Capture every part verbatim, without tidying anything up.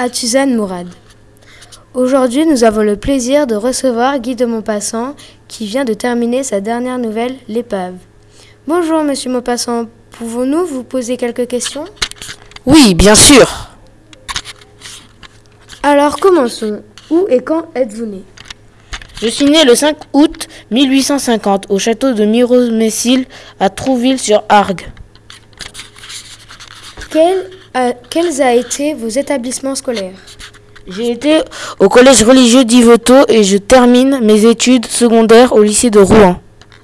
à Tuzan Mourad. Aujourd'hui, nous avons le plaisir de recevoir Guy de Maupassant qui vient de terminer sa dernière nouvelle, L'Épave. Bonjour Monsieur Maupassant, pouvons-nous vous poser quelques questions? Oui, bien sûr. Alors commençons. Où et quand êtes-vous né? Je suis né le cinq août mille huit cent cinquante au château de Miromesnil à Trouville-sur-Argue. Quel a, quels a été vos établissements scolaires? J'ai été au collège religieux d'Yvetot et je termine mes études secondaires au lycée de Rouen.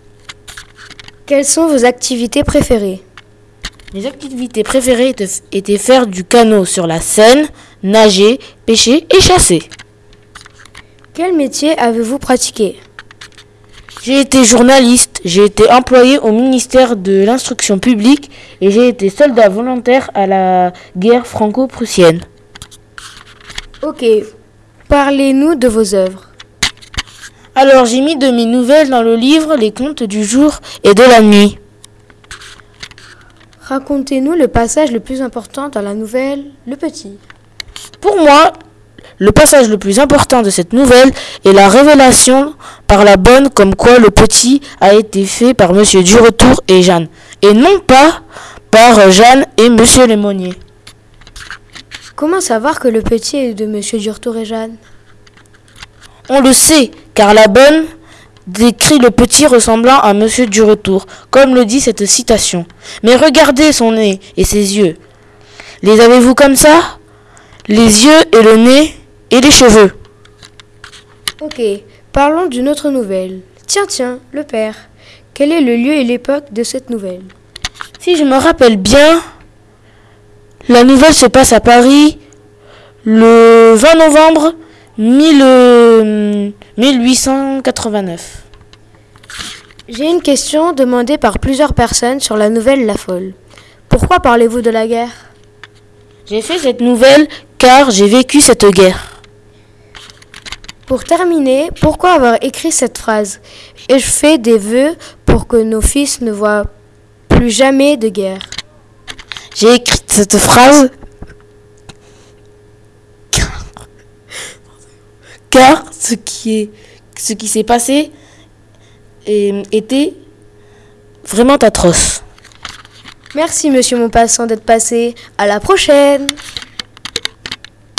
Quelles sont vos activités préférées? Mes activités préférées étaient faire du canot sur la Seine, nager, pêcher et chasser. Quel métier avez-vous pratiqué? J'ai été journaliste, j'ai été employé au ministère de l'Instruction publique et j'ai été soldat volontaire à la guerre franco-prussienne. Ok, parlez-nous de vos œuvres. Alors j'ai mis de mes nouvelles dans le livre Les contes du jour et de la nuit. Racontez-nous le passage le plus important dans la nouvelle Le Petit. Pour moi, le passage le plus important de cette nouvelle est la révélation par la bonne comme quoi le petit a été fait par Monsieur Duretour et Jeanne, et non pas par Jeanne et Monsieur Lémonnier. Comment savoir que le petit est de Monsieur Duretour et Jeanne? On le sait, car la bonne décrit le petit ressemblant à Monsieur Duretour, comme le dit cette citation. Mais regardez son nez et ses yeux. Les avez-vous comme ça? Les yeux et le nez et les cheveux. Ok, parlons d'une autre nouvelle. Tiens, tiens, le père. Quel est le lieu et l'époque de cette nouvelle? Si je me rappelle bien, la nouvelle se passe à Paris le vingt novembre mille huit cent quatre-vingt-neuf. J'ai une question demandée par plusieurs personnes sur la nouvelle La Folle. Pourquoi parlez-vous de la guerre? J'ai fait cette nouvelle car j'ai vécu cette guerre. Pour terminer, pourquoi avoir écrit cette phrase? Et je fais des vœux pour que nos fils ne voient plus jamais de guerre. J'ai écrit cette phrase car ce qui est, ce qui s'est passé est, était vraiment atroce. Merci Monsieur Maupassant d'être passé. À la prochaine.